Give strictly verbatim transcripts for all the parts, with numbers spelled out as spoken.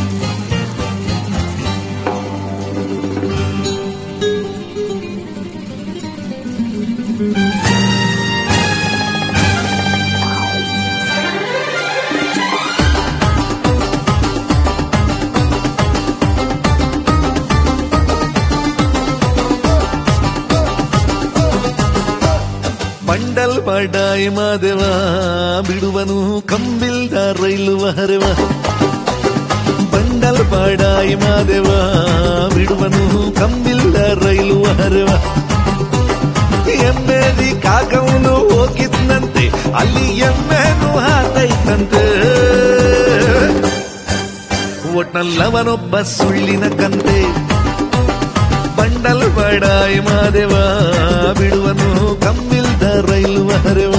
Bundle ಬಡಾಯಿ ಮಾದೇವ ಬಿಡುವನು ಕಂಬಿಲ್ದ ರೈಲು ಹರವ. ಬಂಡಲ್ ಬಡಾಯಿ ಮಾದೇವ ಬಿಡುವನು ಕಂಬಿಲ್ದ ರೈಲು ಹರವ. ಎಮ್ಮೆದಿ ಕಾಕವನು ಹೋಗಿದ್ನಂತೆ, ಅಲ್ಲಿ ಎಮ್ಮೆನು ಹಾತೈತಂತೆ. ಒಟ್ನಲ್ಲವನೊಬ್ಬ ಸುಳ್ಳಿನ ಕಂತೆ. ಬಂಡಲ್ ಬಡಾಯಿ ಮಾದೇವ ಬಿಡುವನು ಕಂಬಿಲ್ದ ರೈಲು ಹರವ.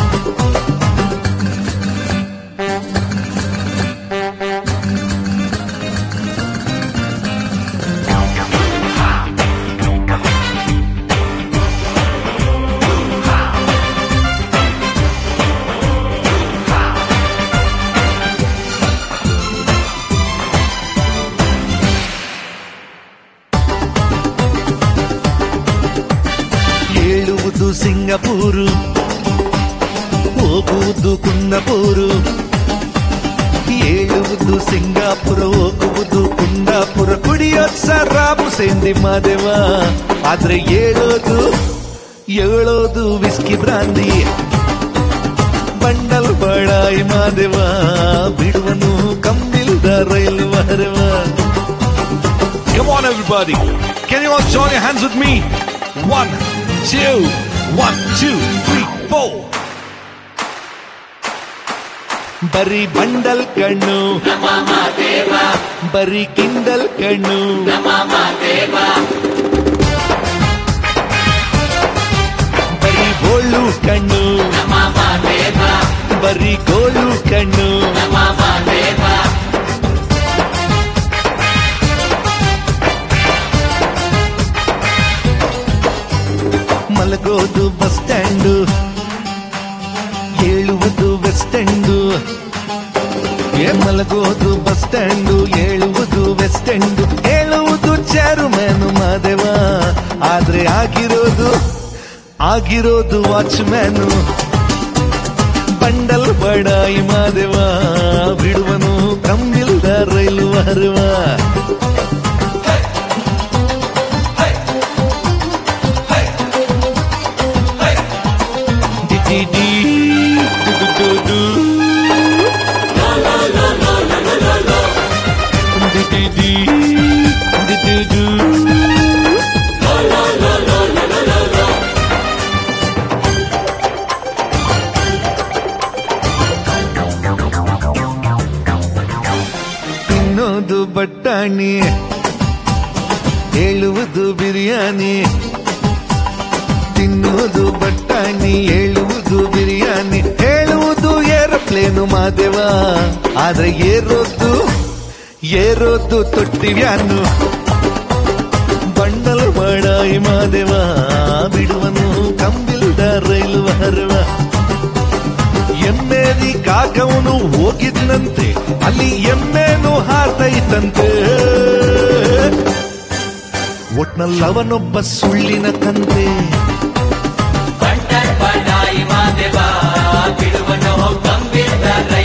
ಹೇಳುವುದು ಸಿಂಗಪೂರು, ಹೋಗುವುದು ಕುಂದಾಪುರು. ಹೇಳುವುದು ಸಿಂಗಾಪುರ, ಹೋಗುವುದು ಕುಂದಾಪುರ. ಕುಡಿಯೋದ್ ಸರಾಬು ಸೇಂದಿ ಮಾದೇವ, ಆದ್ರೆ ಹೇಳೋದು ಹೇಳೋದು ವಿಸ್ಕಿ ಬ್ರಾಂದಿ. ಬಂಡಲ್ ಬಡಾಯಿ ಮಾದೇವ ಬಿಡುವನು ಕಂಬಿಲ್ದ ರೈಲು ಹರವ. Come on everybody, can you all join your hands with me? One, two, one, two, three, four. ಬರೀ ಬಂಡಲ್ ಕಣ್ಣು ಬರೀ ಕಿಂಡಲ್ ಕಣ್ಣು. ಬರೀ ಗೋಳು ಕಣ್ಣು ಬರೀ ಗೋಳು ಕಣ್ಣು. ಮಲಗೋದು ಬಸ್ ಸ್ಟ್ಯಾಂಡು, ಹೇಳುವುದು ವೆಸ್ಟ್ ಎಂಡು. ಮಲಗೋದು ಬಸ್ ಸ್ಟ್ಯಾಂಡು, ಹೇಳುವುದು ವೆಸ್ಟ್ ಎಂಡು. ಹೇಳುವುದು ಚೇರುಮ್ಯಾನು ಮಾದೇವ, ಆದ್ರೆ ಆಗಿರೋದು ಆಗಿರೋದು ವಾಚ್ಮ್ಯಾನು. ಬಂಡಲ್ ಬಡಾಯಿ ಮಾದೇವ ಬಿಡುವನು ಕಂಬಿಲ್ದ ರೈಲು ಹರವ. ತಿನ್ನೋದು ಬಟ್ಟಾಣಿ, ಹೇಳುವುದು ಬಿರಿಯಾನಿ. ತಿನ್ನುವುದು ಬಟ್ಟಾಣಿ, ಹೇಳುವುದು ಬಿರಿಯಾನಿ. ಹೇಳುವುದು ಏರೋಪ್ಲೇನು ಮಾದೇವ, ಆದ್ರೆ ಏರೋದು ಏರೋದು ತೊಟ್ಟಿ ವ್ಯಾನು. ಬಂಡಲ್ ಬಡಾಯಿ ಮಾದೇವ ಬಿಡುವನು ಕಂಬಿಲ್ದ ರೈಲು ಹರವ. ಎಮ್ಮೆದಿ ಕಾಕವನು ಹೋಗಿದ್ನಂತೆ, ಅಲ್ಲಿ ಎಮ್ಮೆನು ಹಾತೈತಂತೆ. ಒಟ್ನಲ್ಲವನೊಬ್ಬ ಸುಳ್ಳಿನ ಕಂತೆ. ಬಂಡಲ್ ಬಡಾಯಿ ಮಾದೇವ ಬಿಡುವನು ಕಂಬಿಲ್ದ